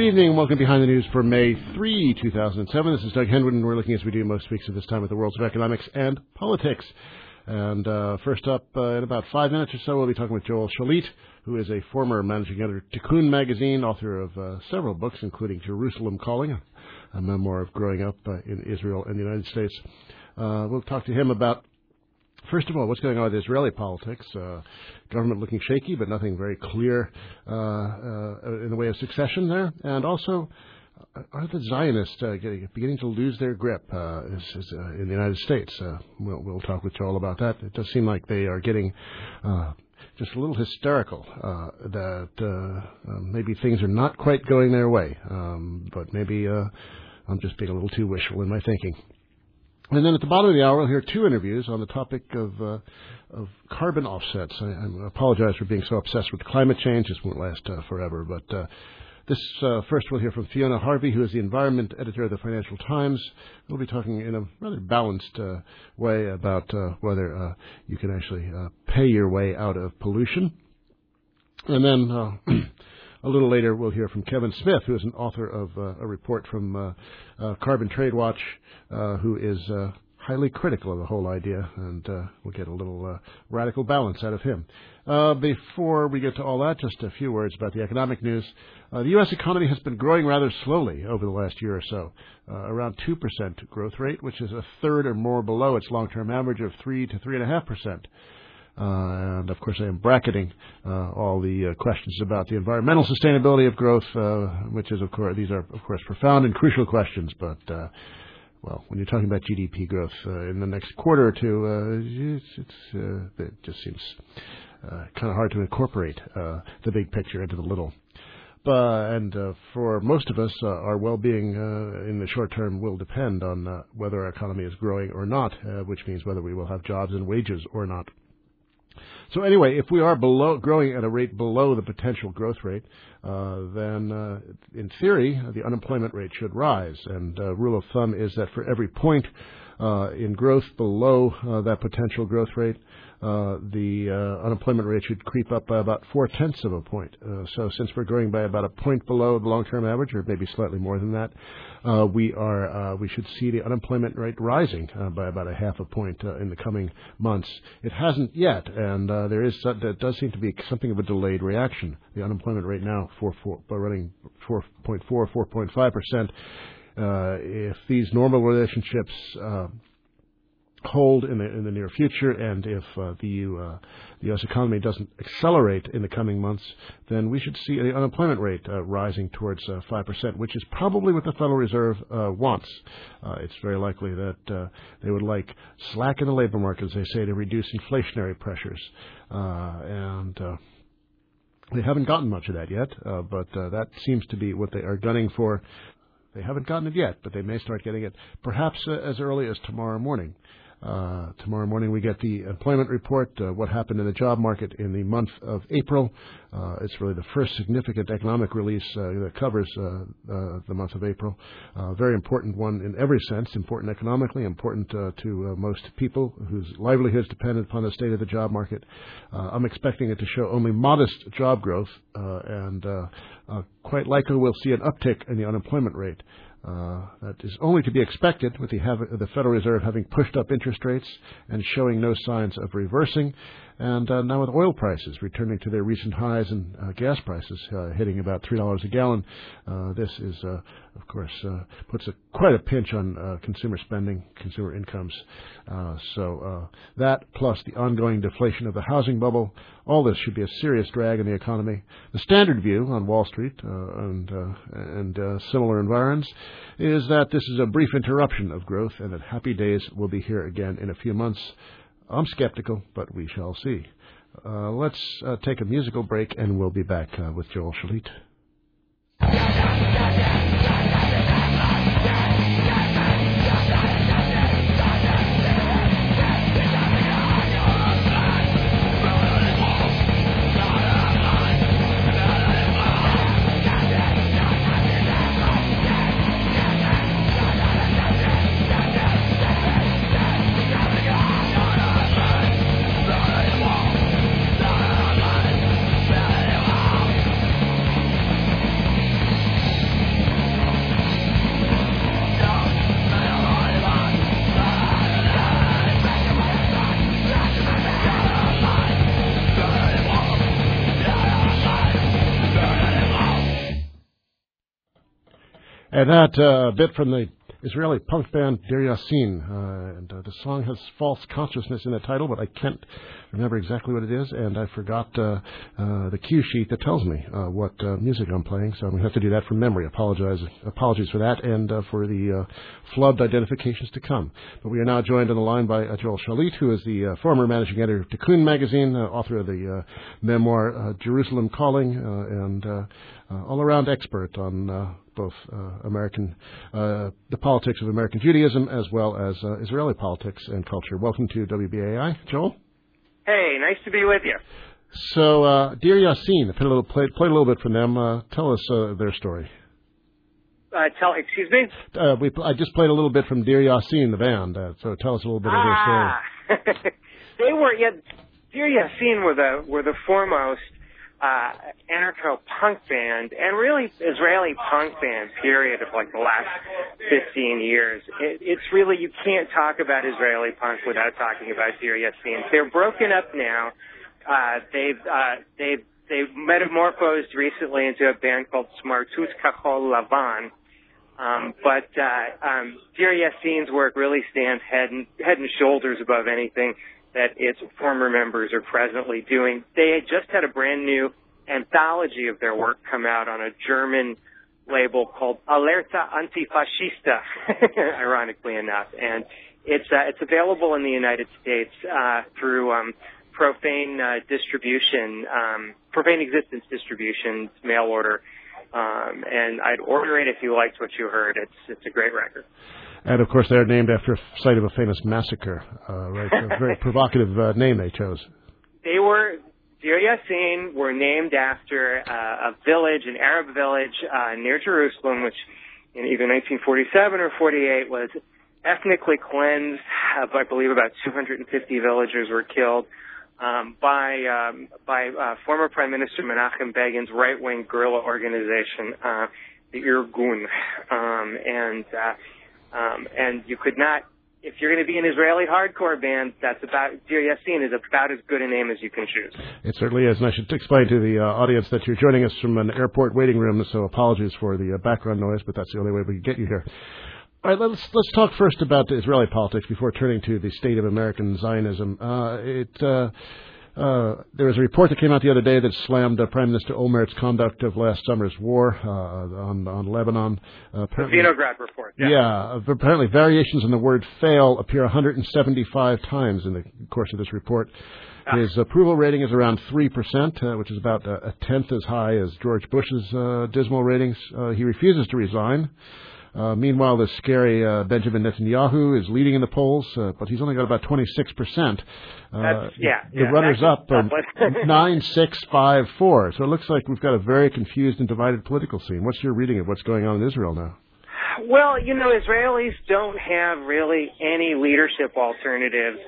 evening and welcome Behind the News for May 3, 2007. This is Doug Henwood, and we're looking, as we do most weeks at this time, at the worlds of economics and politics. And first up, in about 5 minutes or so, we'll be talking with Joel Shalit, who is a former managing editor at Tikkun magazine, author of several books, including Jerusalem Calling, a memoir of growing up in Israel and the United States. We'll talk to him about, first of all, what's going on with Israeli politics. Government looking shaky, but nothing very clear in the way of succession there. And also, are the Zionists beginning to lose their grip in the United States? We'll talk with Joel about that. It does seem like they are getting just a little hysterical, that maybe things are not quite going their way. But maybe I'm just being a little too wishful in my thinking. And then at the bottom of the hour, we'll hear two interviews on the topic of carbon offsets. I apologize for being so obsessed with climate change. This won't last forever. But first we'll hear from Fiona Harvey, who is the environment editor of the Financial Times. We'll be talking in a rather balanced way about whether you can actually pay your way out of pollution. And then a little later, we'll hear from Kevin Smith, who is an author of a report from Carbon Trade Watch, who is highly critical of the whole idea, and we'll get a little radical balance out of him. Before we get to all that, just a few words about the economic news. The U.S. economy has been growing rather slowly over the last year or so, around 2% growth rate, which is a third or more below its long-term average of 3 to 3.5%. And, of course, I am bracketing all the questions about the environmental sustainability of growth, which is, of course, these are, of course, profound and crucial questions. But, well, when you're talking about GDP growth in the next quarter or two, it just seems kind of hard to incorporate the big picture into the little. And for most of us, our well-being in the short term will depend on whether our economy is growing or not, which means whether we will have jobs and wages or not. So anyway, if we are growing at a rate below the potential growth rate, then in theory, the unemployment rate should rise. And rule of thumb is that for every point in growth below that potential growth rate, the unemployment rate should creep up by about 0.4 of a point. So since we're growing by about a point below the long-term average, or maybe slightly more than that, we should see the unemployment rate rising by about 0.5 point in the coming months. It hasn't yet, and there does seem to be something of a delayed reaction. The unemployment rate now running 4.4, 4.5%. If these normal relationships hold in the near future, and if the U.S. economy doesn't accelerate in the coming months, then we should see the unemployment rate rising towards 5%, which is probably what the Federal Reserve wants. It's very likely that they would like slack in the labor market, as they say, to reduce inflationary pressures. And they haven't gotten much of that yet, but that seems to be what they are gunning for. They haven't gotten it yet, but they may start getting it perhaps as early as tomorrow morning. Tomorrow morning we get the employment report, what happened in the job market in the month of April. It's really the first significant economic release that covers the month of April. Very important one in every sense, important economically, important to most people whose livelihoods depend upon the state of the job market. I'm expecting it to show only modest job growth, and quite likely we'll see an uptick in the unemployment rate. That is only to be expected with the Federal Reserve having pushed up interest rates and showing no signs of reversing. And now with oil prices returning to their recent highs and gas prices hitting about $3 a gallon, this is, of course, puts quite a pinch on consumer spending, consumer incomes. So that plus the ongoing deflation of the housing bubble, all this should be a serious drag on the economy. The standard view on Wall Street and similar environs is that this is a brief interruption of growth and that happy days will be here again in a few months. I'm skeptical, but we shall see. Let's take a musical break, and we'll be back with Joel Shalit. And that bit from the Israeli punk band Deir Yassin, and the song has false consciousness in the title, but I can't remember exactly what it is, and I forgot the cue sheet that tells me what music I'm playing, so I'm going to have to do that from memory. Apologies for that, and for the flubbed identifications to come. But we are now joined on the line by Joel Shalit, who is the former managing editor of Tikkun magazine, author of the memoir Jerusalem Calling, and all-around expert on both the politics of American Judaism as well as Israeli politics and culture. Welcome to WBAI, Joel. Hey, nice to be with you. So, Deir Yassin, played a little bit from them. Tell us their story. Excuse me? I just played a little bit from Deir Yassin, the band. So tell us a little bit of their story. Deir Yassin were the foremost anarcho-punk band, and really Israeli punk band, period, of like the last 15 years. It's really, you can't talk about Israeli punk without talking about Deir Yassin. They're broken up now. They've metamorphosed recently into a band called Smartut Kachol Lavan. But Deir Yassin's work really stands head and shoulders above anything that its former members are presently doing. They had just had a brand new anthology of their work come out on a German label called Alerta Antifascista, ironically enough. And it's available in the United States through Profane Existence Distribution's mail order. And I'd order it if you liked what you heard. It's a great record. And, of course, they're named after a site of a famous massacre, right? A very provocative name they chose. Deir Yassin were named after a village, an Arab village near Jerusalem, which in either 1947 or 48 was ethnically cleansed. I believe about 250 villagers were killed by former Prime Minister Menachem Begin's right-wing guerrilla organization, the Irgun. And you could not, if you're going to be an Israeli hardcore band, Deir Yassin is about as good a name as you can choose. It certainly is, and I should explain to the audience that you're joining us from an airport waiting room, so apologies for the background noise, but that's the only way we can get you here. All right, let's talk first about Israeli politics before turning to the state of American Zionism. There was a report that came out the other day that slammed Prime Minister Olmert's conduct of last summer's war on Lebanon. The Vinograd report. Yeah, apparently variations in the word fail appear 175 times in the course of this report. His approval rating is around 3%, which is about a tenth as high as George Bush's dismal ratings. He refuses to resign. Meanwhile, the scary Benjamin Netanyahu is leading in the polls, but he's only got about 26%. The runners-up are 9-6-5-4. So it looks like we've got a very confused and divided political scene. What's your reading of what's going on in Israel now? Well, Israelis don't have really any leadership alternatives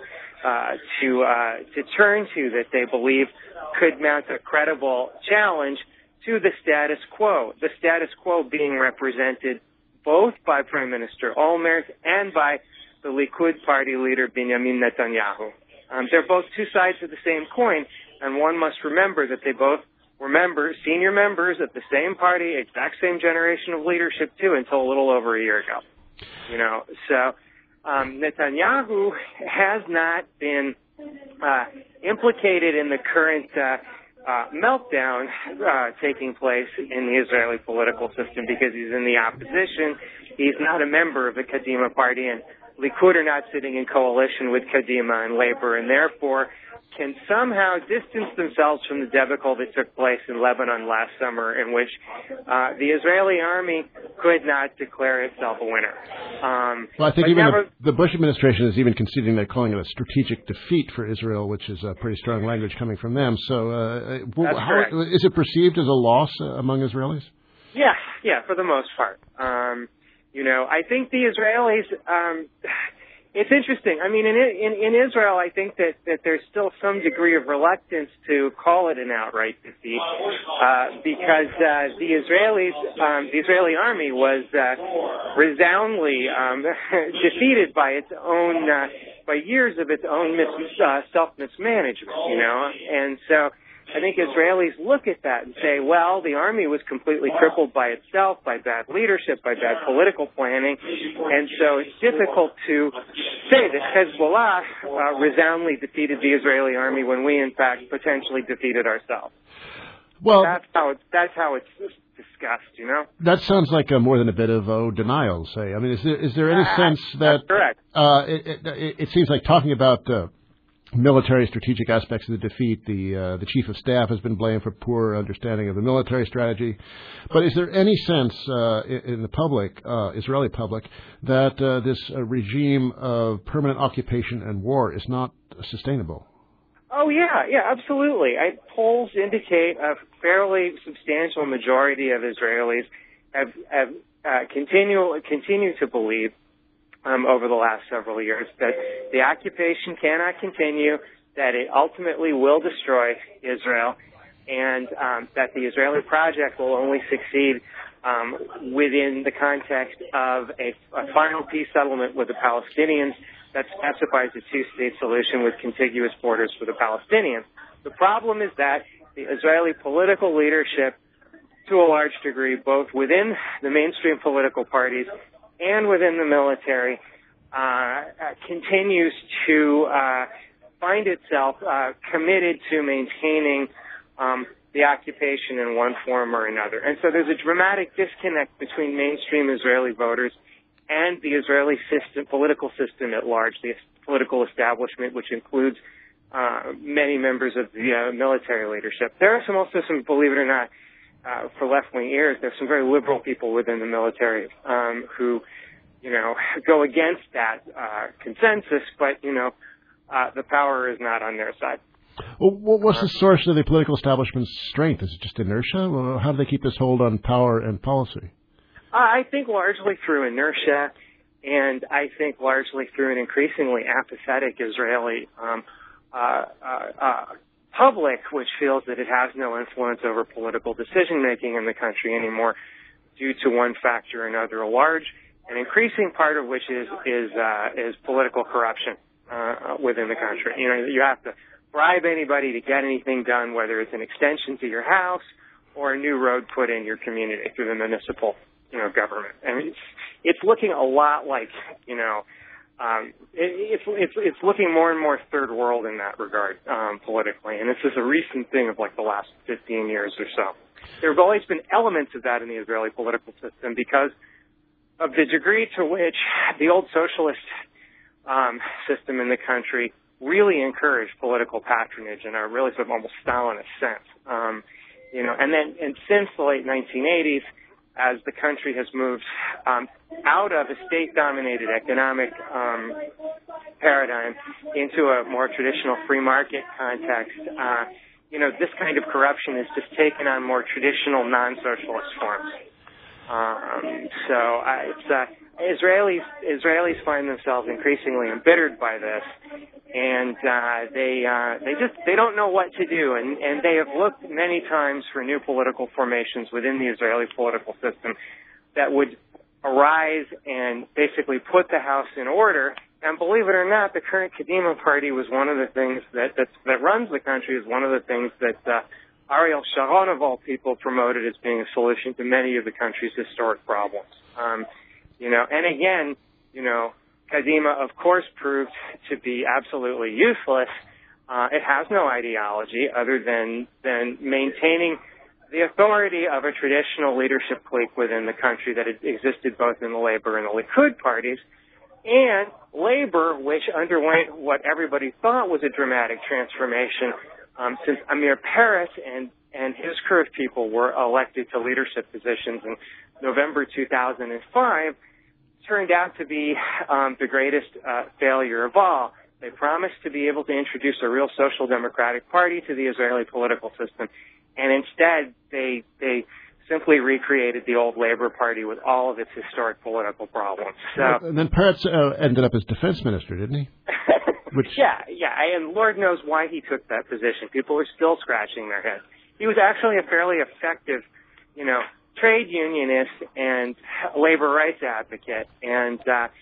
to turn to that they believe could mount a credible challenge to the status quo. The status quo being represented both by Prime Minister Olmert and by the Likud party leader Benjamin Netanyahu. They're both two sides of the same coin, and one must remember that they both were senior members of the same party, exact same generation of leadership too, until a little over a year ago. So Netanyahu has not been implicated in the current meltdown taking place in the Israeli political system because he's in the opposition. He's not a member of the Kadima party, and Likud are not sitting in coalition with Kadima and Labor, and therefore can somehow distance themselves from the debacle that took place in Lebanon last summer, in which the Israeli army could not declare itself a winner. Well, I think even the Bush administration is even conceding they're calling it a strategic defeat for Israel, which is a pretty strong language coming from them. So is it perceived as a loss among Israelis? Yeah, for the most part. I think the Israelis... It's interesting. I mean, in Israel, I think that there's still some degree of reluctance to call it an outright defeat because the Israeli army was resoundingly defeated by its own by years of its own self mismanagement. And so I think Israelis look at that and say, well, the army was completely crippled by itself, by bad leadership, by bad political planning, and so it's difficult to say that Hezbollah resoundingly defeated the Israeli army when we, in fact, potentially defeated ourselves. Well, that's how it's discussed, you know? That sounds like more than a bit of denial, say. I mean, is there any sense that... That's correct. It seems like talking about military strategic aspects of the defeat, the chief of staff has been blamed for poor understanding of the military strategy. But is there any sense in the public, Israeli public, that this regime of permanent occupation and war is not sustainable? Oh, yeah, absolutely. Polls indicate a fairly substantial majority of Israelis have continue to believe over the last several years that the occupation cannot continue, that it ultimately will destroy Israel, and that the Israeli project will only succeed within the context of a final peace settlement with the Palestinians that specifies a two-state solution with contiguous borders for the Palestinians. The problem is that the Israeli political leadership, to a large degree, both within the mainstream political parties and within the military, continues to find itself committed to maintaining the occupation in one form or another. And so there's a dramatic disconnect between mainstream Israeli voters and the Israeli political system at large, the political establishment, which includes many members of the military leadership. There are also some, believe it or not, for left-wing ears, there's some very liberal people within the military who, go against that consensus, but, the power is not on their side. Well, what's the source of the political establishment's strength? Is it just inertia? Well, how do they keep this hold on power and policy? I think largely through inertia, and I think largely through an increasingly apathetic Israeli public, which feels that it has no influence over political decision-making in the country anymore due to one factor or another, a large and increasing part of which is political corruption within the country. You have to bribe anybody to get anything done, whether it's an extension to your house or a new road put in your community through the municipal government. I mean, it's looking a lot like, it's looking more and more third world in that regard, politically. And this is a recent thing of like the last 15 years or so. There have always been elements of that in the Israeli political system because of the degree to which the old socialist system in the country really encouraged political patronage in a really sort of almost Stalinist sense. And since the late 1980s, as the country has moved out of a state-dominated economic paradigm into a more traditional free market context, this kind of corruption has just taken on more traditional non-socialist forms. Israelis find themselves increasingly embittered by this, and they don't know what to do, and they have looked many times for new political formations within the Israeli political system that would arise and basically put the house in order. And believe it or not, the current Kadima party was one of the things that runs the country, is one of the things that Ariel Sharon, of all people, promoted as being a solution to many of the country's historic problems. And again, Kadima, of course, proved to be absolutely useless. It has no ideology other than maintaining the authority of a traditional leadership clique within the country that had existed both in the Labor and the Likud parties. And Labor, which underwent what everybody thought was a dramatic transformation since Amir Peretz and his crew of people were elected to leadership positions in November 2005, turned out to be the greatest failure of all. They promised to be able to introduce a real social democratic party to the Israeli political system, and instead they simply recreated the old Labor Party with all of its historic political problems. So, and then Peretz ended up as defense minister, didn't he? Yeah, and Lord knows why he took that position. People are still scratching their heads. He was actually a fairly effective, trade unionist and labor rights advocate, and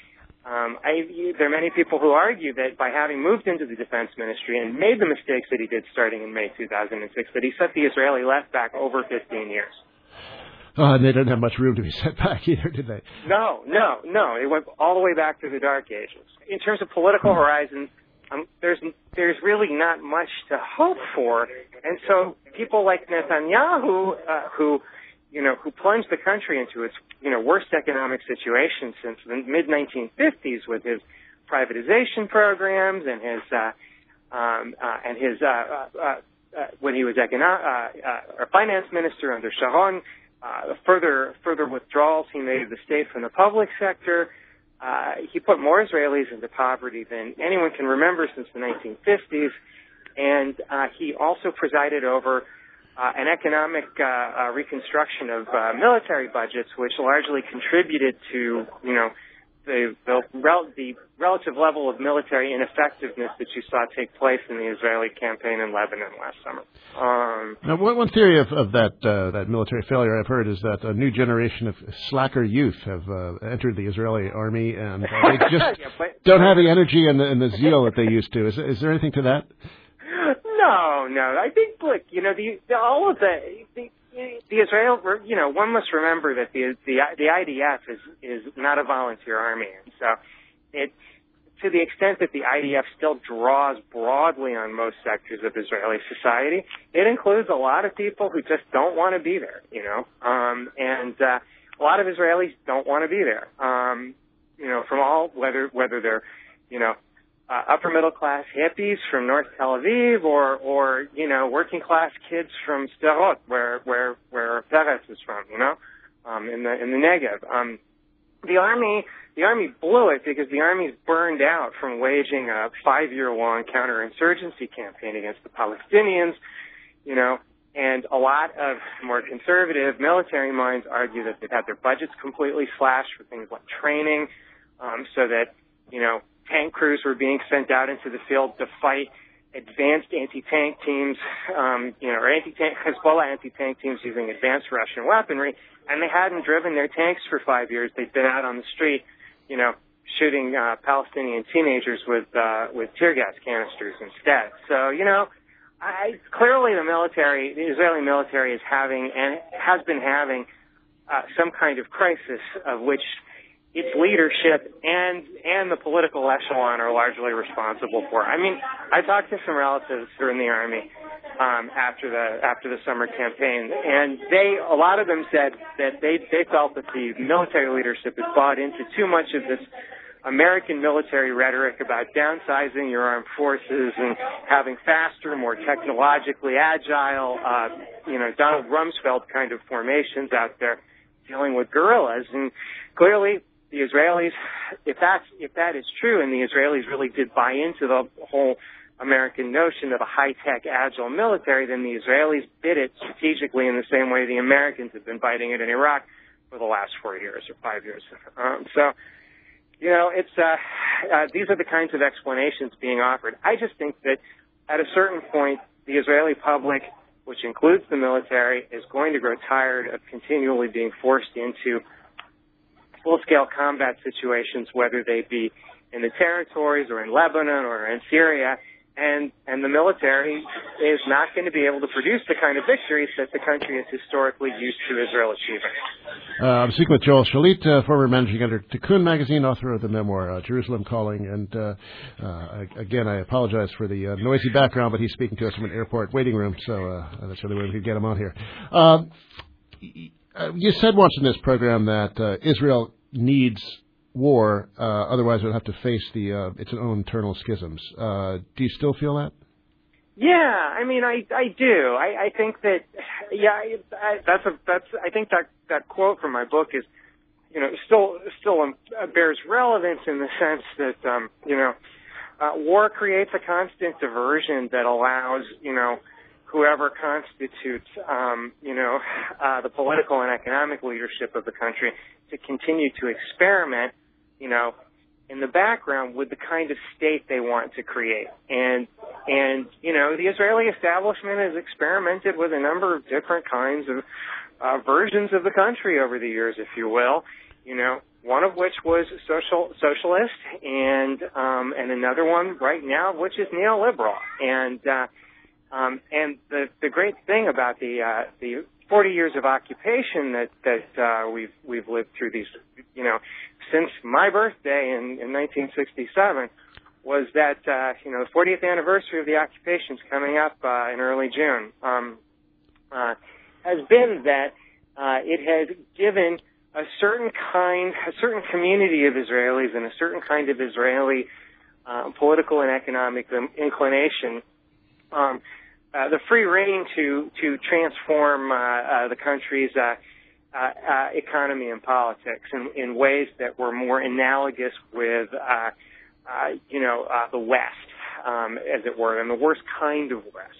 There are many people who argue that by having moved into the defense ministry and made the mistakes that he did starting in May 2006, that he set the Israeli left back over 15 years. And they didn't have much room to be set back either, did they? No. It went all the way back to the Dark Ages. In terms of political horizons, there's really not much to hope for. And so people like Netanyahu, who plunged the country into its, worst economic situation since the mid-1950s with his privatization programs and when he was finance minister under Sharon, further withdrawals he made of the state from the public sector. He put more Israelis into poverty than anyone can remember since the 1950s, and he also presided over an economic reconstruction of military budgets, which largely contributed to, the relative level of military ineffectiveness that you saw take place in the Israeli campaign in Lebanon last summer. Now, one theory of that military failure I've heard is that a new generation of slacker youth have entered the Israeli army, and they just don't have the energy and the zeal that they used to. Is there anything to that? No. I think, look, the Israel, one must remember that the IDF is not a volunteer army, and so to the extent that the IDF still draws broadly on most sectors of Israeli society, it includes a lot of people who just don't want to be there, and a lot of Israelis don't want to be there, from all, whether they're, upper middle class hippies from North Tel Aviv or working class kids from Sderot, where Peres is from, in the Negev. The army blew it because the army's burned out from waging a 5-year-long counterinsurgency campaign against the Palestinians, and a lot of more conservative military minds argue that they've had their budgets completely slashed for things like training, so that, tank crews were being sent out into the field to fight advanced anti-tank teams, or Hezbollah anti-tank teams using advanced Russian weaponry, and they hadn't driven their tanks for 5 years. They'd been out on the street, shooting Palestinian teenagers with tear gas canisters instead. So, clearly the Israeli military is having and has been having some kind of crisis of which its leadership and the political echelon are largely responsible for. I mean, I talked to some relatives who are in the army after the summer campaign, and a lot of them said that they felt that the military leadership has bought into too much of this American military rhetoric about downsizing your armed forces and having faster, more technologically agile, Donald Rumsfeld kind of formations out there dealing with guerrillas. And clearly, the Israelis, if that is true, and the Israelis really did buy into the whole American notion of a high-tech, agile military, then the Israelis did it strategically in the same way the Americans have been fighting it in Iraq for the last 4 years or 5 years. These are the kinds of explanations being offered. I just think that at a certain point, the Israeli public, which includes the military, is going to grow tired of continually being forced into full-scale combat situations, whether they be in the territories or in Lebanon or in Syria, and the military is not going to be able to produce the kind of victories that the country is historically used to Israel achieving. I'm speaking with Joel Shalit, former managing editor of Tikkun magazine, author of the memoir Jerusalem Calling, and again, I apologize for the noisy background, but he's speaking to us from an airport waiting room, so that's the only way we could get him on here. You said once in this program that Israel needs war, otherwise it would have to face its own internal schisms. Do you still feel that? Yeah, I mean, I do. I think that, I think that quote from my book is, still bears relevance in the sense that, war creates a constant diversion that allows, whoever constitutes, the political and economic leadership of the country to continue to experiment, in the background with the kind of state they want to create. And the Israeli establishment has experimented with a number of different kinds of versions of the country over the years, if you will. one of which was socialist, and another one right now, which is neoliberal. And the great thing about the 40 years of occupation that we've lived through these, since my birthday in 1967, was that the 40th anniversary of the occupation's coming up in early June. Has been that it has given a certain community of Israelis and a certain kind of Israeli political and economic inclination the free rein to transform the country's economy and politics in ways that were more analogous with the West, as it were, and the worst kind of West,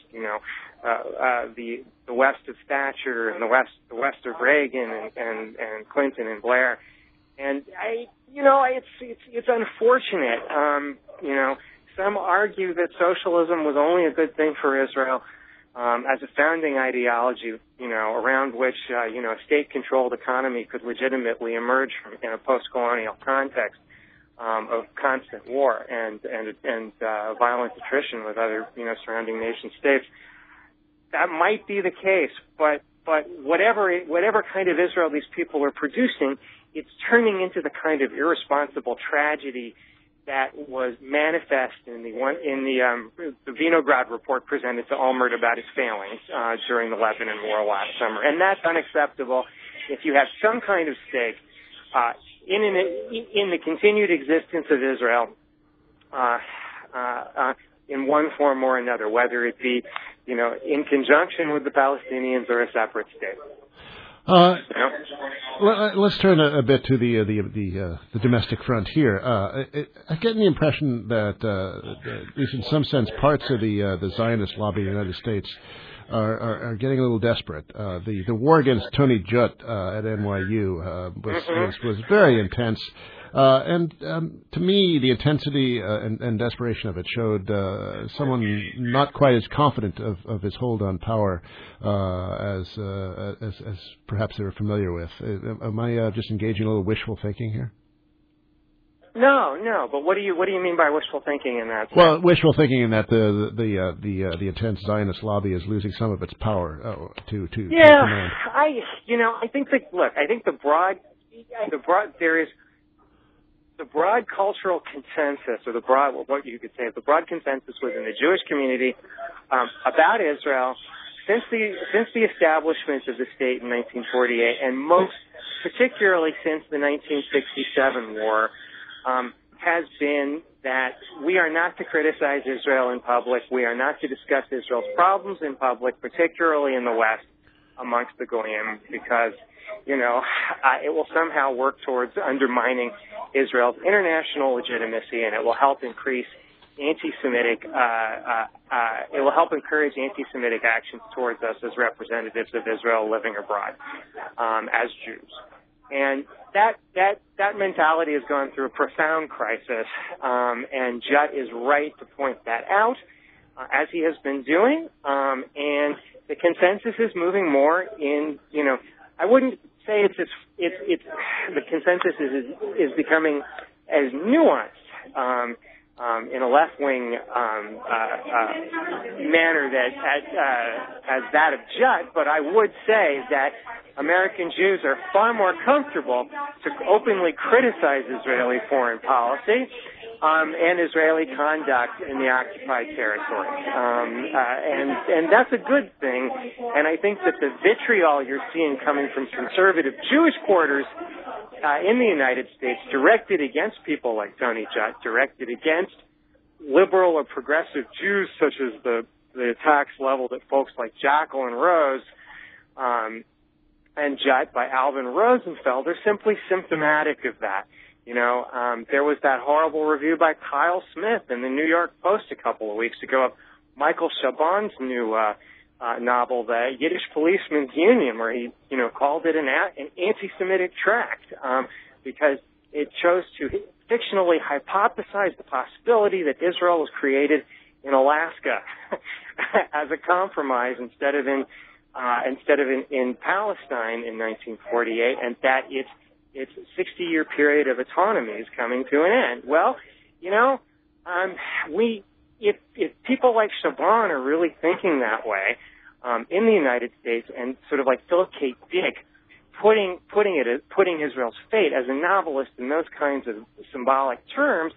the West of Thatcher and the West of Reagan and Clinton and Blair. And it's unfortunate. Some argue that socialism was only a good thing for Israel as a founding ideology, around which a state-controlled economy could legitimately emerge from in a post-colonial context of constant war and violent attrition with other surrounding nation states. That might be the case, but whatever kind of Israel these people are producing, it's turning into the kind of irresponsible tragedy that was manifest in the Vinograd report presented to Olmert about its failings during the Lebanon war last summer, and that's unacceptable. If you have some kind of stake in the continued existence of Israel in one form or another, whether it be in conjunction with the Palestinians or a separate state. Let's turn a bit to the domestic front here. I get the impression that, at least in some sense, parts of the Zionist lobby in the United States are getting a little desperate. The war against Tony Judt at NYU was very intense. And to me, the intensity and desperation of it showed someone not quite as confident of his hold on power as perhaps they were familiar with. Am I just engaging a little wishful thinking here? No. But what do you mean by wishful thinking in that? Well, wishful thinking in that the intense Zionist lobby is losing some of its power to command. I think there is the broad cultural consensus, or the broad consensus within the Jewish community about Israel since the establishment of the state in 1948, and most particularly since the 1967 war, has been that we are not to criticize Israel in public. We are not to discuss Israel's problems in public, particularly in the West amongst the Goyim, because it will somehow work towards undermining Israel's international legitimacy, and it will help increase anti-Semitic. It will help encourage anti-Semitic actions towards us as representatives of Israel living abroad, as Jews. And that mentality has gone through a profound crisis, and Judd is right to point that out, as he has been doing. And the consensus is moving more in, I wouldn't say it's the consensus is becoming as nuanced in a left-wing manner as that of Judd, but I would say that American Jews are far more comfortable to openly criticize Israeli foreign policy and Israeli conduct in the occupied territories. And that's a good thing. And I think that the vitriol you're seeing coming from conservative Jewish quarters in the United States, directed against people like Tony Judd, directed against liberal or progressive Jews, such as the attacks leveled at folks like Jacqueline Rose and Judd by Alvin Rosenfeld, are simply symptomatic of that. There was that horrible review by Kyle Smith in the New York Post a couple of weeks ago of Michael Chabon's new novel, The Yiddish Policeman's Union, where he, called it an anti-Semitic tract because it chose to fictionally hypothesize the possibility that Israel was created in Alaska as a compromise instead of in Palestine in 1948, and that its its 60-year period of autonomy is coming to an end. Well, if people like Chabon are really thinking that way in the United States, and sort of like Philip K. Dick putting Israel's fate as a novelist in those kinds of symbolic terms,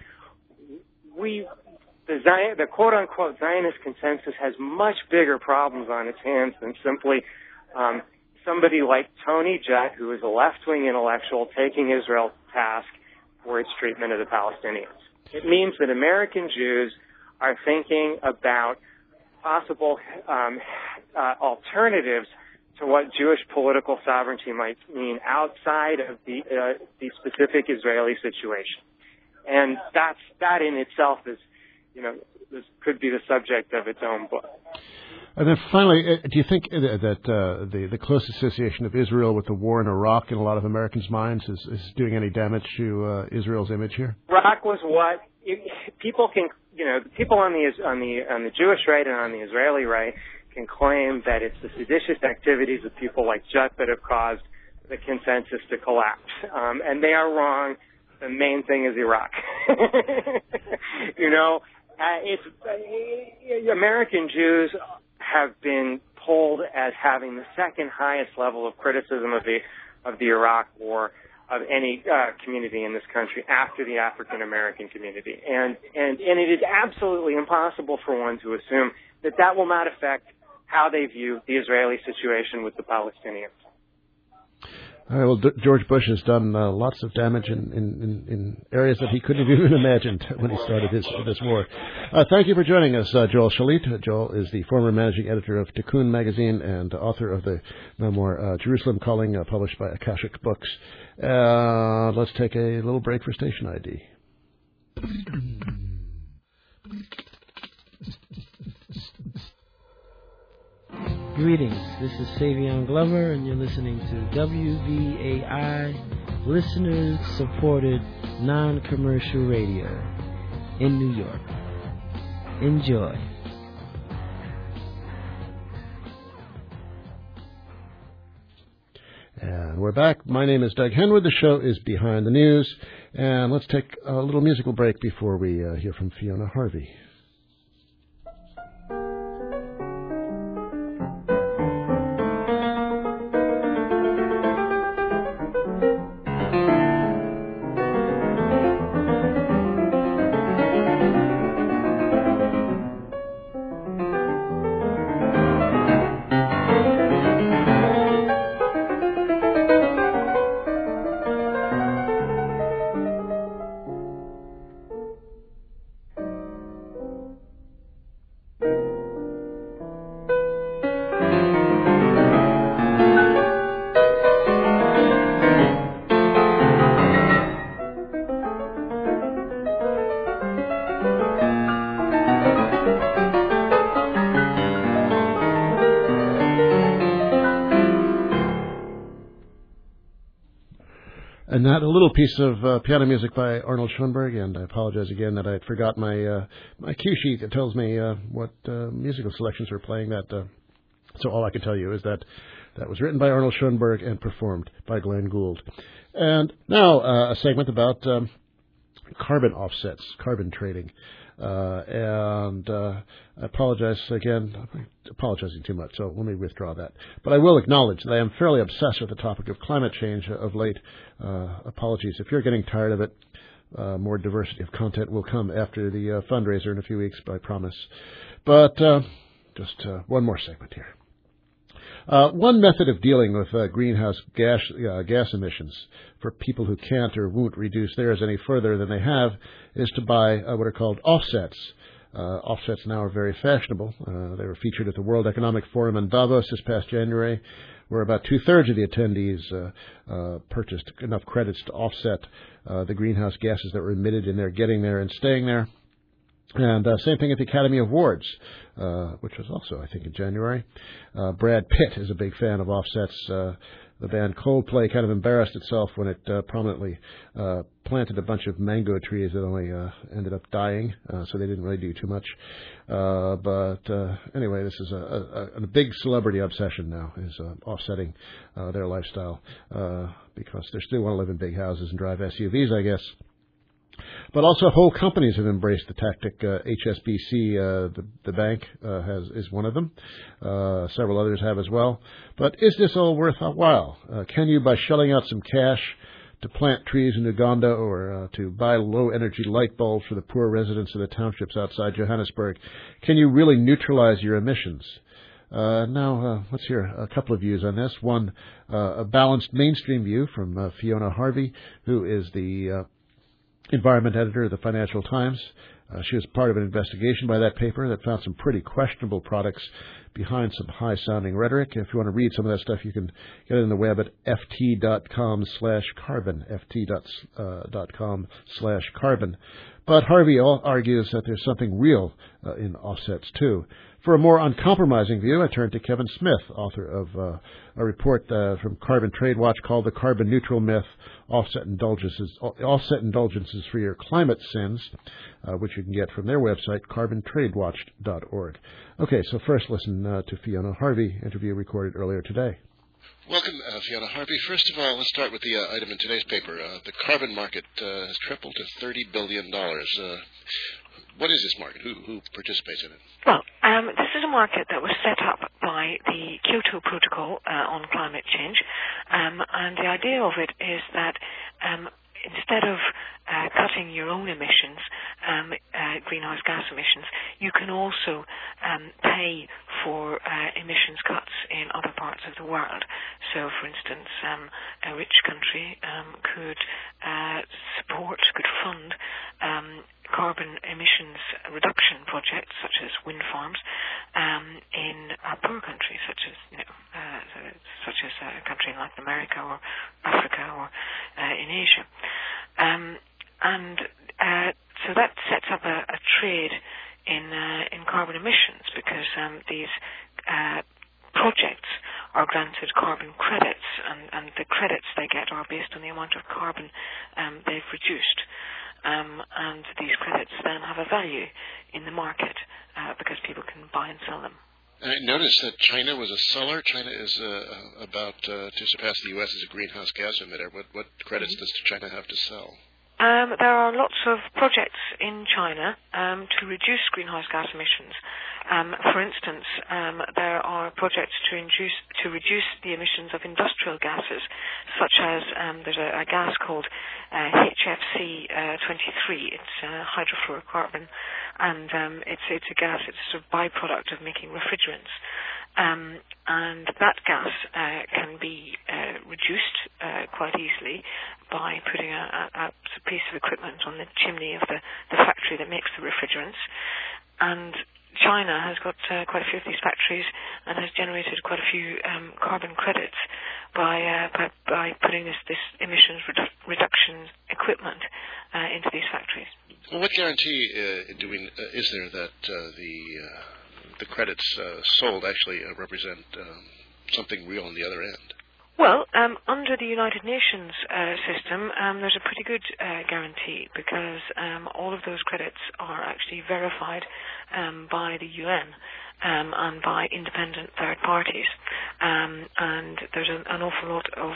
the quote-unquote Zionist consensus has much bigger problems on its hands than simply somebody like Tony Judt, who is a left-wing intellectual, taking Israel to task for its treatment of the Palestinians. It means that American Jews are thinking about possible alternatives to what Jewish political sovereignty might mean outside of the specific Israeli situation. And that in itself is, this could be the subject of its own book. And then finally, do you think that the close association of Israel with the war in Iraq in a lot of Americans' minds is doing any damage to Israel's image here? Iraq was what people can, people on the Jewish right and on the Israeli right can claim that it's the seditious activities of people like Judt that have caused the consensus to collapse, and they are wrong. The main thing is Iraq. American Jews have been polled as having the second highest level of criticism of the Iraq War of any community in this country after the African American community, and it is absolutely impossible for one to assume that will not affect how they view the Israeli situation with the Palestinians. All right, well, George Bush has done lots of damage in areas that he couldn't have even imagined when he started this war. Thank you for joining us, Joel Shalit. Joel is the former managing editor of Tikkun magazine and author of the memoir Jerusalem Calling, published by Akashic Books. Let's take a little break for station ID. Greetings, this is Savion Glover, and you're listening to WVAI, listener-supported, non-commercial radio in New York. Enjoy. And we're back. My name is Doug Henwood. The show is Behind the News. And let's take a little musical break before we hear from Fiona Harvey. And that, a little piece of piano music by Arnold Schoenberg, and I apologize again that I forgot my cue sheet that tells me what musical selections are playing. So all I can tell you is that was written by Arnold Schoenberg and performed by Glenn Gould. And now a segment about carbon offsets, carbon trading. And I apologize again. I'm apologizing too much, so let me withdraw that. But I will acknowledge that I am fairly obsessed with the topic of climate change of late. Apologies if you're getting tired of it. More diversity of content will come after the fundraiser in a few weeks, I promise. But just one more segment here. One method of dealing with greenhouse gas emissions for people who can't or won't reduce theirs any further than they have is to buy what are called offsets. Offsets now are very fashionable. They were featured at the World Economic Forum in Davos this past January, where about two-thirds of the attendees purchased enough credits to offset the greenhouse gases that were emitted in their getting there and staying there. And same thing at the Academy Awards, which was also, I think, in January. Brad Pitt is a big fan of offsets. the band Coldplay kind of embarrassed itself when it prominently planted a bunch of mango trees that only ended up dying, so they didn't really do too much. But anyway, this is a big celebrity obsession now, is offsetting their lifestyle because they still want to live in big houses and drive SUVs, I guess. But also whole companies have embraced the tactic. HSBC, the bank, is one of them. Several others have as well. But is this all worth a while? Can you, by shelling out some cash to plant trees in Uganda or to buy low-energy light bulbs for the poor residents of the townships outside Johannesburg, can you really neutralize your emissions? Now, let's hear a couple of views on this. One, a balanced mainstream view from Fiona Harvey, who is the environment editor of the Financial Times. She was part of an investigation by that paper that found some pretty questionable products behind some high-sounding rhetoric. If you want to read some of that stuff, you can get it on the web at ft.com/carbon, ft.com/carbon. But Harvey argues that there's something real in offsets, too. For a more uncompromising view, I turn to Kevin Smith, author of a report from Carbon Trade Watch called The Carbon Neutral Myth, Offset Indulgences for Your Climate Sins, which you can get from their website, carbon-tradewatch.org. Okay, so first listen to Fiona Harvey, interview recorded earlier today. Welcome, Fiona Harvey. First of all, let's start with the item in today's paper. The carbon market has tripled to $30 billion. What is this market? Who participates in it? Well, this is a market that was set up by the Kyoto Protocol on climate change, and the idea of it is that instead of cutting your own emissions, greenhouse gas emissions, you can also pay for emissions cuts in other parts of the world. So, for instance, a rich country could fund carbon emissions reduction projects such as wind farms in a poor country such as a country in Latin America or Africa or in Asia, so that sets up a trade in carbon emissions because these projects are granted carbon credits, and the credits they get are based on the amount of carbon they've reduced. And these credits then have a value in the market because people can buy and sell them. I noticed that China was a seller. China is about to surpass the U.S. as a greenhouse gas emitter. What credits does China have to sell? There are lots of projects in China to reduce greenhouse gas emissions. For instance, there are projects to reduce the emissions of industrial gases, such as there's a gas called HFC 23. It's hydrofluorocarbon, and it's a gas. It's a sort of byproduct of making refrigerants. And that gas can be reduced quite easily by putting a piece of equipment on the chimney of the factory that makes the refrigerants. And China has got quite a few of these factories and has generated quite a few carbon credits by putting this emissions reduction equipment into these factories. Well, what guarantee is there that the credits sold actually represent something real on the other end? Well, under the United Nations system, there's a pretty good guarantee because all of those credits are actually verified by the UN and by independent third parties. And there's an awful lot of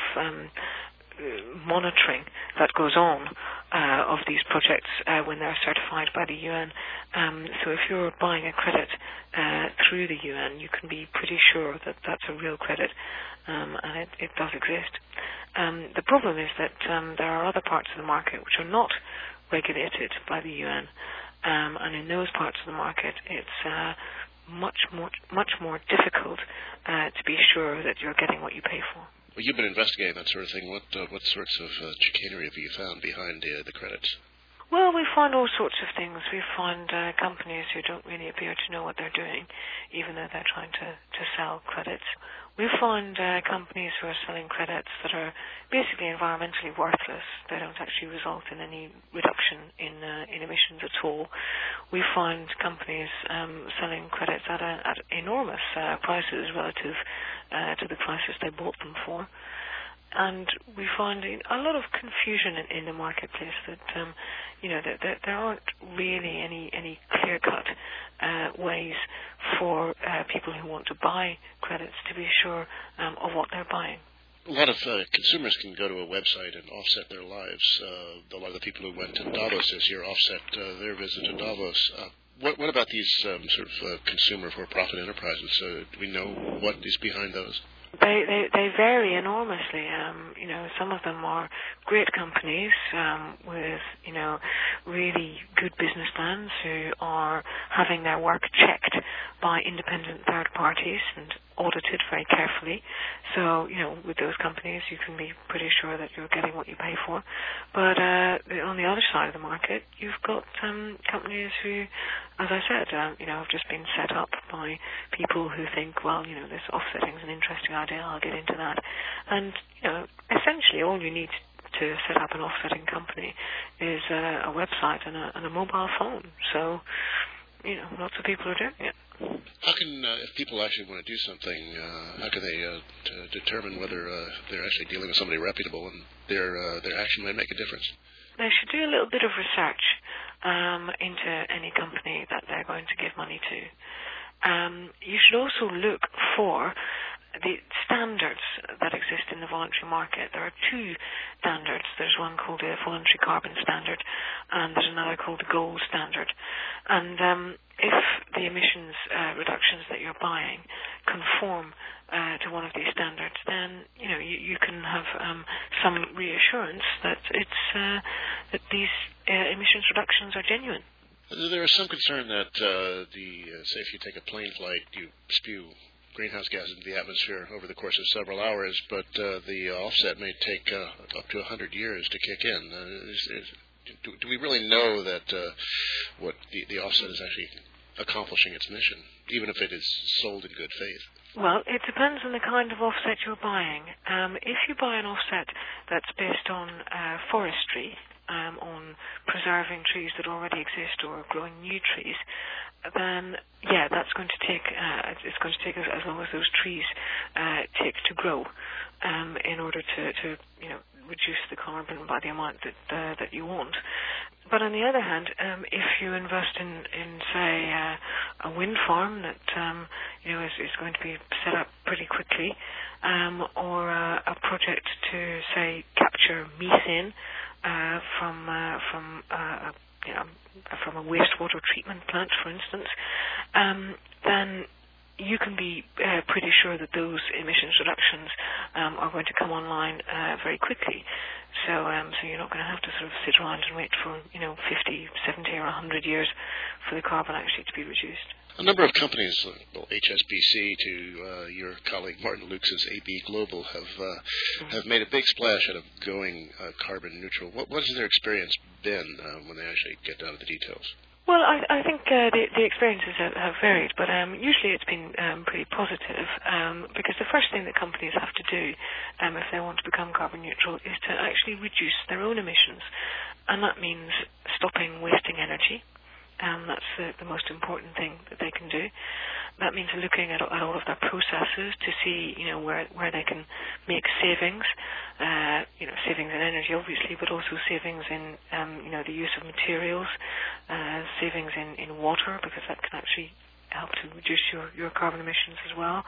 monitoring that goes on of these projects when they're certified by the UN. So if you're buying a credit through the UN, you can be pretty sure that that's a real credit, and it does exist. The problem is that there are other parts of the market which are not regulated by the UN, and in those parts of the market it's much more difficult to be sure that you're getting what you pay for. Well, you've been investigating that sort of thing. What sorts of chicanery have you found behind the credits? Well, we find all sorts of things. We find companies who don't really appear to know what they're doing, even though they're trying to sell credits. We find companies who are selling credits that are basically environmentally worthless. They don't actually result in any reduction in emissions at all. We find companies selling credits at enormous prices relative to the prices they bought them for. and we find a lot of confusion in the marketplace that that there aren't really any clear-cut ways for people who want to buy credits to be sure of what they're buying. A lot of consumers can go to a website and offset their lives. A lot of the people who went to Davos this year offset their visit to Davos. What about these sort of consumer for-profit enterprises? Do we know what is behind those? They vary enormously. Some of them are great companies with really good business plans who are having their work checked by independent third parties and audited very carefully. So, with those companies, you can be pretty sure that you're getting what you pay for. But on the other side of the market, you've got companies who, as I said, have just been set up by people who think, well, this offsetting is an interesting idea, I'll get into that. And, essentially all you need to set up an offsetting company is a website and a mobile phone. So, lots of people are doing it. How can, if people actually want to do something, how can they determine whether they're actually dealing with somebody reputable and their action might make a difference? They should do a little bit of research into any company that they're going to give money to. You should also look for the standards that exist in the voluntary market. There are two standards. There's one called the voluntary carbon standard, and there's another called the gold standard. And if the emissions reductions that you're buying conform to one of these standards, then you can have some reassurance that that these emissions reductions are genuine. There is some concern that say if you take a plane flight, you spew greenhouse gas into the atmosphere over the course of several hours, but the offset may take up to 100 years to kick in. Do we really know that what the offset is actually accomplishing its mission, even if it is sold in good faith? Well, it depends on the kind of offset you're buying. If you buy an offset that's based on forestry, on preserving trees that already exist or growing new trees, then that's going to take it's going to take as long as those trees take to grow in order to reduce the carbon by the amount that you want. But on the other hand, if you invest in say a wind farm that is going to be set up pretty quickly, or a project to say capture methane from a wastewater treatment plant, for instance, then you can be pretty sure that those emissions reductions are going to come online very quickly. So you're not going to have to sort of sit around and wait for 50, 70 or 100 years for the carbon actually to be reduced. A number of companies, HSBC to your colleague Martin Lukes' AB Global, have made a big splash out of going carbon neutral. What has their experience been when they actually get down to the details? Well, I think the experiences have varied, but usually it's been pretty positive, because the first thing that companies have to do if they want to become carbon neutral is to actually reduce their own emissions, and that means stopping wasting energy. That's the most important thing that they can do. That means looking at all of their processes to see, where they can make savings, savings in energy, obviously, but also savings in, the use of materials, savings in water, because that can actually help to reduce your carbon emissions as well.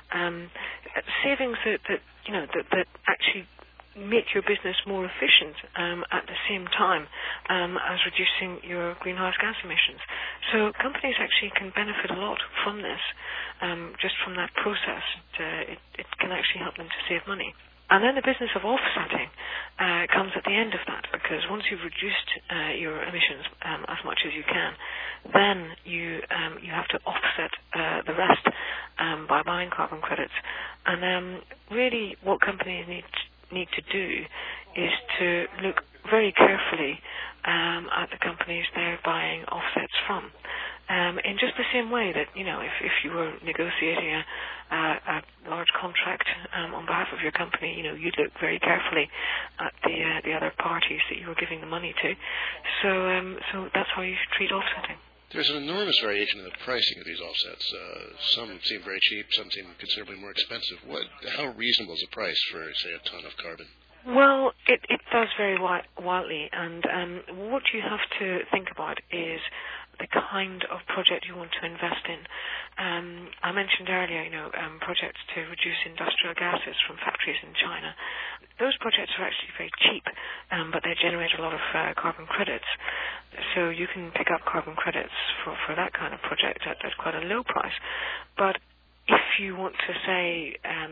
Savings that actually make your business more efficient at the same time as reducing your greenhouse gas emissions. So companies actually can benefit a lot from this, just from that process. It can actually help them to save money. And then the business of offsetting comes at the end of that, because once you've reduced your emissions as much as you can, then you have to offset the rest by buying carbon credits. And really what companies need to do is to look very carefully at the companies they're buying offsets from. In just the same way that, if you were negotiating a large contract on behalf of your company, you'd look very carefully at the other parties that you were giving the money to. So that's how you should treat offsetting. There's an enormous variation in the pricing of these offsets. Some seem very cheap, some seem considerably more expensive. How reasonable is the price for, say, a ton of carbon? Well, it does vary wildly, and what you have to think about is the kind of project you want to invest in. I mentioned earlier, projects to reduce industrial gases from factories in China. Those projects are actually very cheap, but they generate a lot of carbon credits. So you can pick up carbon credits for that kind of project at quite a low price. But if you want to say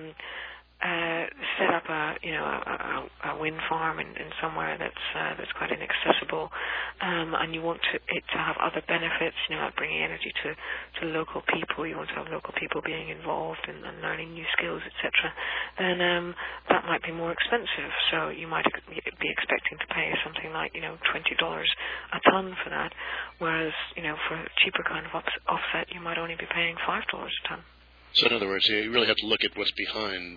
set up a wind farm in somewhere that's quite inaccessible, and you want it to have other benefits, like bringing energy to local people. You want to have local people being involved and learning new skills, etc. Then that might be more expensive. So you might be expecting to pay something like $20 a ton for that, whereas for a cheaper kind of offset you might only be paying $5 a ton. So in other words, you really have to look at what's behind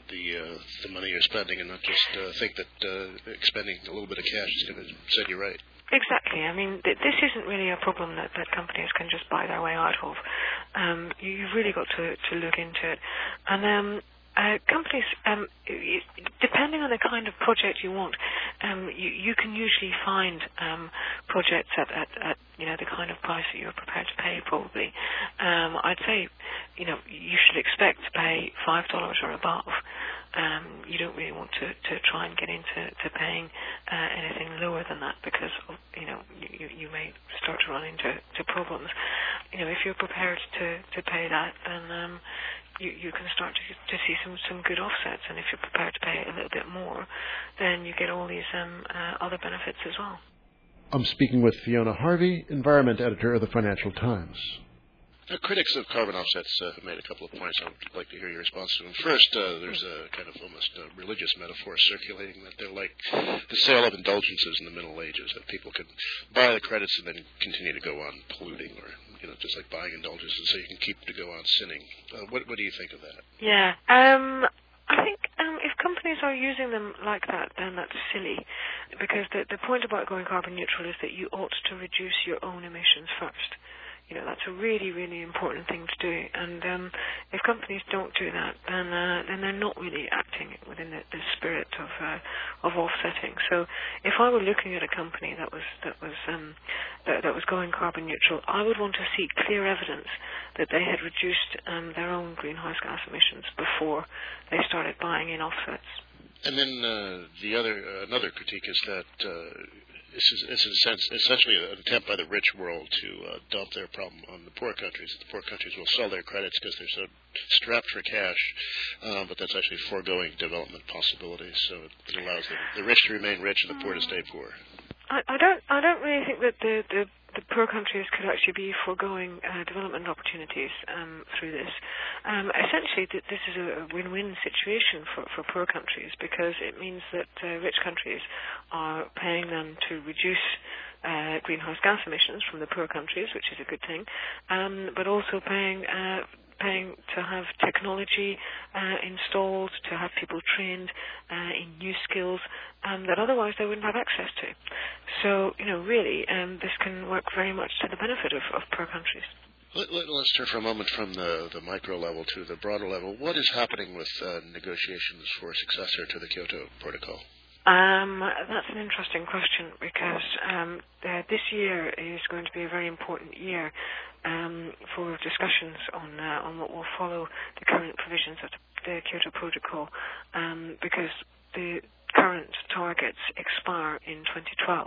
the money you're spending and not just think that expending a little bit of cash is going to set you right. Exactly. I mean, this isn't really a problem that companies can just buy their way out of. You've really got to look into it. And companies, depending on the kind of project you want, you can usually find projects at the kind of price that you're prepared to pay. Probably, I'd say, you should expect to pay $5 or above. You don't really want to try and get into paying anything lower than that, because you may start to run into problems. If you're prepared to pay that, then you can start to see some good offsets, and if you're prepared to pay a little bit more, then you get all these other benefits as well. I'm speaking with Fiona Harvey, Environment Editor of the Financial Times. Now, critics of carbon offsets have made a couple of points I'd like to hear your response to them. First, there's a kind of almost religious metaphor circulating that they're like the sale of indulgences in the Middle Ages, that people could buy the credits and then continue to go on polluting, or just like buying indulgences so you can keep to go on sinning. What do you think of that? Yeah. I think if companies are using them like that, then that's silly, because the point about going carbon neutral is that you ought to reduce your own emissions first. That's a really, really important thing to do. And if companies don't do that, then they're not really acting within the spirit of offsetting. So if I were looking at a company that was going carbon neutral, I would want to see clear evidence that they had reduced their own greenhouse gas emissions before they started buying in offsets. And then another critique is that this is in a sense essentially an attempt by the rich world to dump their problem on the poor countries. The poor countries will sell their credits because they're so strapped for cash, but that's actually foregoing development possibilities. So it allows the rich to remain rich and the poor to stay poor. I don't really think that the poor countries could actually be foregoing development opportunities through this. Essentially, this is a win-win situation for poor countries, because it means that rich countries are paying them to reduce greenhouse gas emissions from the poor countries, which is a good thing, but also paying to have technology installed, to have people trained in new skills that otherwise they wouldn't have access to. So, really, this can work very much to the benefit of poor countries. Let's turn for a moment from the micro level to the broader level. What is happening with negotiations for a successor to the Kyoto Protocol? That's an interesting question, because this year is going to be a very important year for discussions on what will follow the current provisions of the Kyoto Protocol, because the current targets expire in 2012,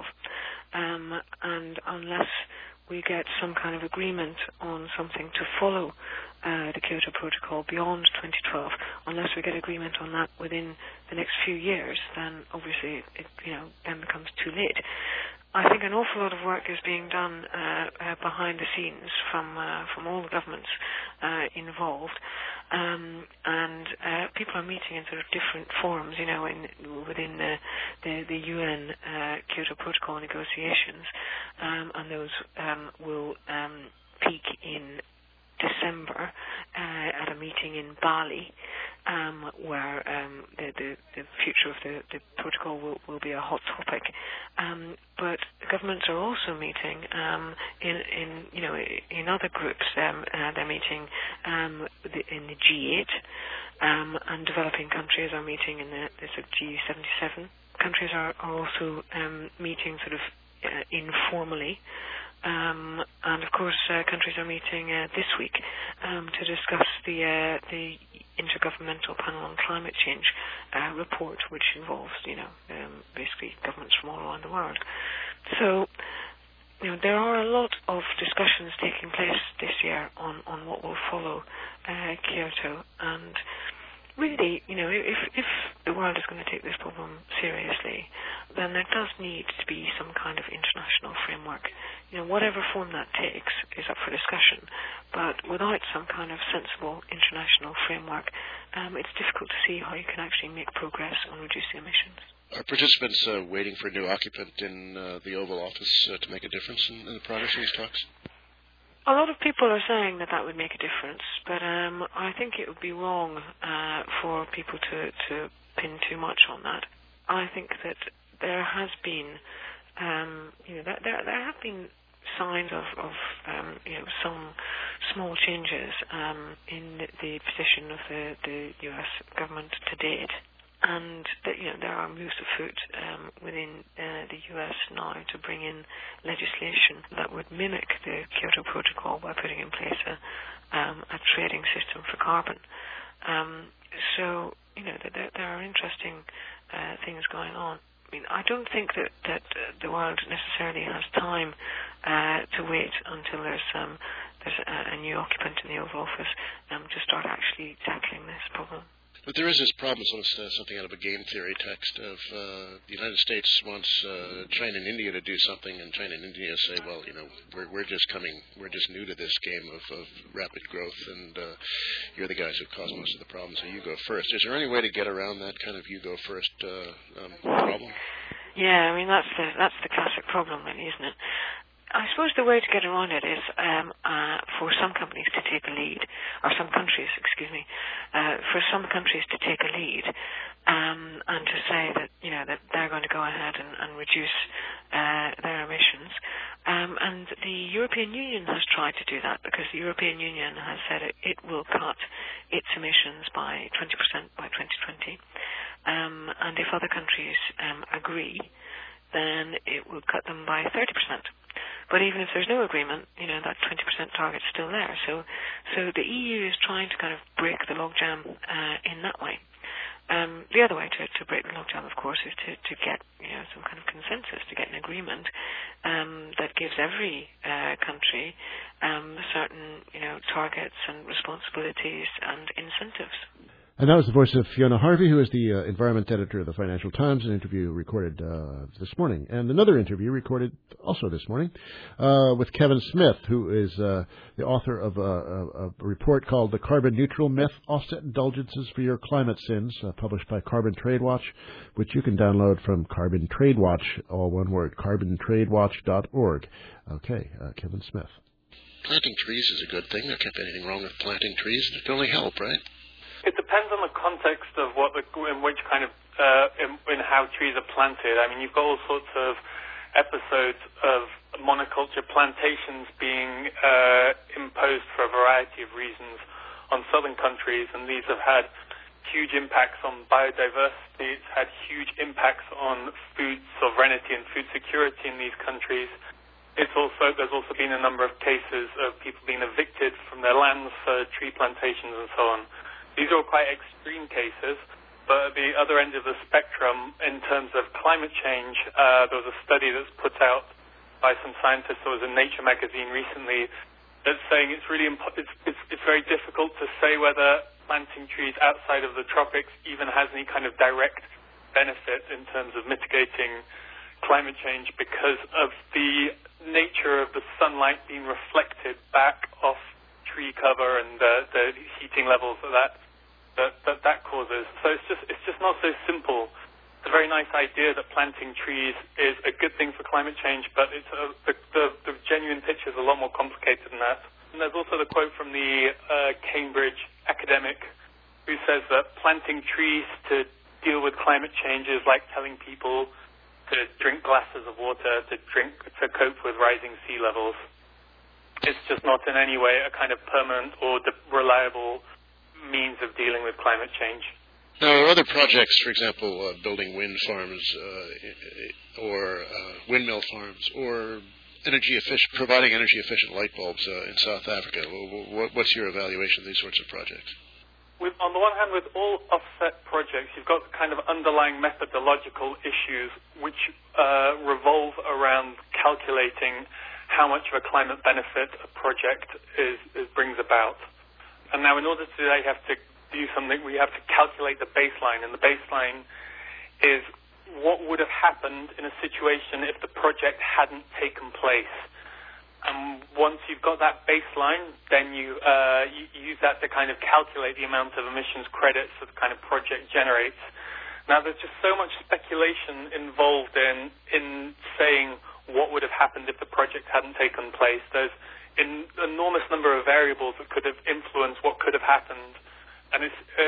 and unless we get some kind of agreement on something to follow the Kyoto Protocol beyond 2012, unless we get agreement on that within the next few years, then obviously it then becomes too late. I think an awful lot of work is being done behind the scenes from all the governments involved, and people are meeting in sort of different forums, within the UN Kyoto Protocol negotiations, and those will peak in December at a meeting in Bali, where the future of the protocol will be a hot topic. But governments are also meeting in other groups. They're meeting in the G8, and developing countries are meeting in the sort of G77. Countries are also meeting sort of informally. And of course, countries are meeting this week to discuss the Intergovernmental Panel on Climate Change report, which involves, basically governments from all around the world. So, there are a lot of discussions taking place this year on what will follow Kyoto, and really, if the world is going to take this problem seriously, then there does need to be some kind of international framework. Whatever form that takes is up for discussion, but without some kind of sensible international framework, it's difficult to see how you can actually make progress on reducing emissions. Are participants waiting for a new occupant in the Oval Office to make a difference in the progress of these talks? A lot of people are saying that would make a difference, but I think it would be wrong for people to pin too much on that. I think that there has been, there have been signs of some small changes in the position of the U.S. government to date. And that, there are moves afoot within the U.S. now to bring in legislation that would mimic the Kyoto Protocol by putting in place a trading system for carbon. So, there are interesting things going on. I mean, I don't think that the world necessarily has time to wait until there's a new occupant in the Oval Office to start actually tackling this problem. But there is this problem, something out of a game theory text of the United States wants China and India to do something, and China and India say, well, we're just new to this game of rapid growth, and you're the guys who cause most of the problems, so you go first. Is there any way to get around that kind of you go first problem? Yeah, I mean that's the classic problem, really, isn't it? I suppose the way to get around it is for some companies to take a lead, or some countries, for some countries to take a lead, and to say that that they're going to go ahead and reduce their emissions. And the European Union has tried to do that, because the European Union has said it will cut its emissions by 20% by 2020, and if other countries agree, then it will cut them by 30%. But even if there's no agreement, that 20% target's still there. So the EU is trying to kind of break the logjam in that way. The other way to break the logjam, of course, is to get some kind of consensus, to get an agreement that gives every country certain targets and responsibilities and incentives. And that was the voice of Fiona Harvey, who is the environment editor of the Financial Times, an interview recorded this morning. And another interview recorded also this morning with Kevin Smith, who is the author of a report called The Carbon Neutral Myth, Offset Indulgences for Your Climate Sins, published by Carbon Trade Watch, which you can download from Carbon Trade Watch, all one word, carbontradewatch.org. Okay, Kevin Smith. Planting trees is a good thing. There can't be anything wrong with planting trees. It can only help, right? It depends on the context of in which kind of in how trees are planted. I mean, you've got all sorts of episodes of monoculture plantations being imposed for a variety of reasons on southern countries, and these have had huge impacts on biodiversity. It's had huge impacts on food sovereignty and food security in these countries. There's also been a number of cases of people being evicted from their lands for tree plantations and so on. These are all quite extreme cases, but at the other end of the spectrum, in terms of climate change, there was a study that's put out by some scientists that was in Nature magazine recently that's saying it's really it's very difficult to say whether planting trees outside of the tropics even has any kind of direct benefit in terms of mitigating climate change, because of the nature of the sunlight being reflected back off tree cover and the heating levels that causes. So it's just not so simple. It's a very nice idea that planting trees is a good thing for climate change, but the genuine picture is a lot more complicated than that. And there's also the quote from the Cambridge academic who says that planting trees to deal with climate change is like telling people to drink glasses of water to cope with rising sea levels. It's just not in any way a kind of permanent or reliable means of dealing with climate change. Now, there are other projects, for example, building wind farms or windmill farms or providing energy-efficient light bulbs in South Africa. What's your evaluation of these sorts of projects? On the one hand, with all offset projects, you've got kind of underlying methodological issues which revolve around calculating how much of a climate benefit a project brings about. And now, in order to do that, you have to do something. We have to calculate the baseline, and the baseline is what would have happened in a situation if the project hadn't taken place. And once you've got that baseline, then you use that to kind of calculate the amount of emissions credits that the kind of project generates. Now, there's just so much speculation involved in saying what would have happened if the project hadn't taken place. There's an enormous number of variables that could have influenced what could have happened. And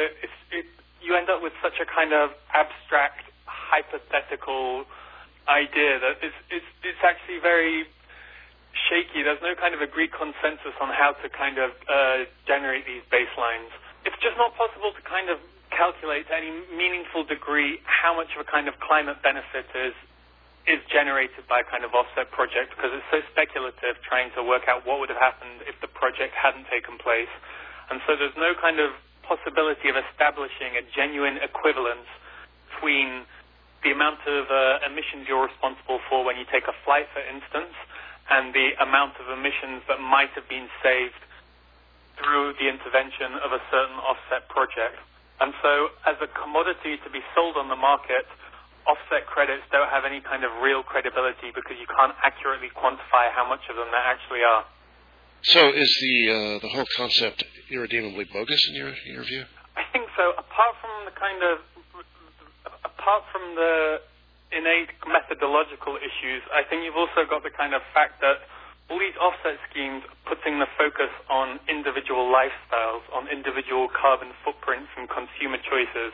you end up with such a kind of abstract, hypothetical idea that it's actually very shaky. There's no kind of agreed consensus on how to kind of generate these baselines. It's just not possible to kind of calculate to any meaningful degree how much of a kind of climate benefit is generated by a kind of offset project, because it's so speculative trying to work out what would have happened if the project hadn't taken place. And so there's no kind of possibility of establishing a genuine equivalence between the amount of emissions you're responsible for when you take a flight, for instance, and the amount of emissions that might have been saved through the intervention of a certain offset project. And so as a commodity to be sold on the market, offset credits don't have any kind of real credibility because you can't accurately quantify how much of them there actually are. So is the whole concept irredeemably bogus in your view? I think so. Apart from the innate methodological issues, I think you've also got the kind of fact that all these offset schemes are putting the focus on individual lifestyles, on individual carbon footprints and consumer choices.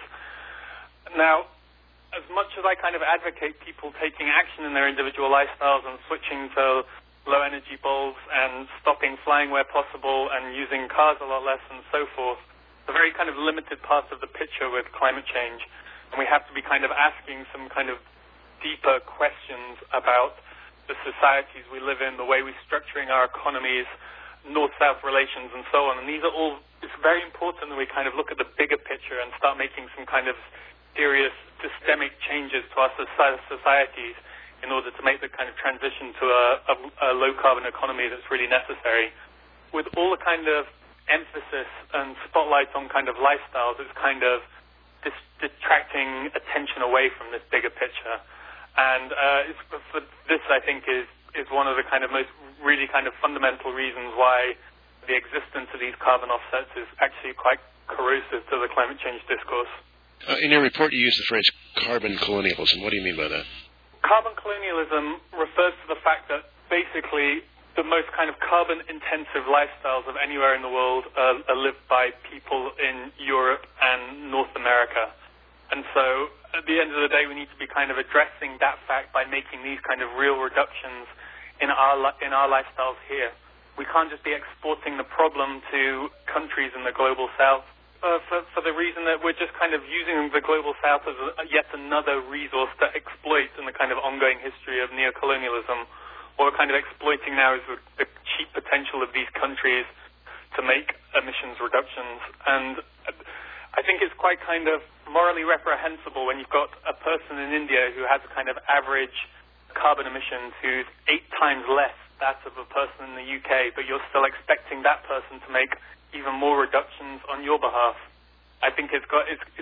Now, as much as I kind of advocate people taking action in their individual lifestyles and switching to low-energy bulbs and stopping flying where possible and using cars a lot less and so forth, it's a very kind of limited part of the picture with climate change. And we have to be kind of asking some kind of deeper questions about the societies we live in, the way we're structuring our economies, north-south relations, and so on. And these are all, it's very important that we kind of look at the bigger picture and start making some kind of serious systemic changes to our societies in order to make the kind of transition to a low-carbon economy that's really necessary. With all the kind of emphasis and spotlight on kind of lifestyles, it's kind of distracting attention away from this bigger picture. And this, I think, is one of the kind of most really kind of fundamental reasons why the existence of these carbon offsets is actually quite corrosive to the climate change discourse. In your report, you use the phrase carbon colonialism. What do you mean by that? Carbon colonialism refers to the fact that basically the most kind of carbon-intensive lifestyles of anywhere in the world are lived by people in Europe and North America. And so at the end of the day, we need to be kind of addressing that fact by making these kind of real reductions in our lifestyles here. We can't just be exporting the problem to countries in the global south for the reason that we're just kind of using the global south as yet another resource to exploit in the kind of ongoing history of neocolonialism. What we're kind of exploiting now is the cheap potential of these countries to make emissions reductions. And I think it's quite kind of morally reprehensible when you've got a person in India who has a kind of average carbon emissions who's 8 times less that of a person in the UK, but you're still expecting that person to make even more reductions on your behalf. I think it's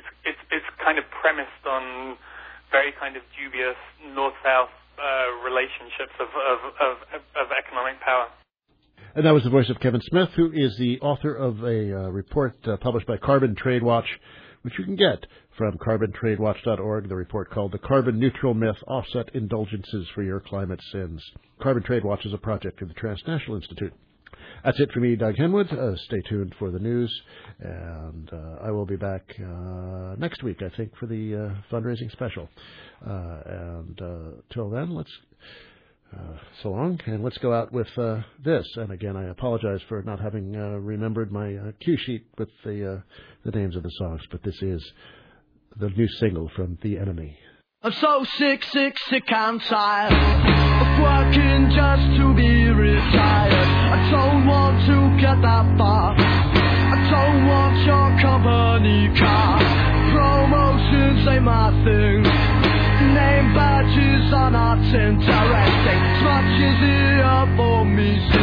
kind of premised on very kind of dubious north-south relationships of economic power. And that was the voice of Kevin Smith, who is the author of a report published by Carbon Trade Watch, which you can get from carbontradewatch.org, the report called The Carbon Neutral Myth, Offset Indulgences for Your Climate Sins. Carbon Trade Watch is a project of the Transnational Institute. That's it for me, Doug Henwood. Stay tuned for the news, and I will be back next week, I think, for the fundraising special. Till then, let's so long, and let's go out with this. And again, I apologize for not having remembered my cue sheet with the names of the songs, but this is the new single from The Enemy. I'm so sick and tired of working just to be retired. I don't want to get that far. I don't want your company car. Promotions ain't my thing. Name badges are not interesting. As much as here for me.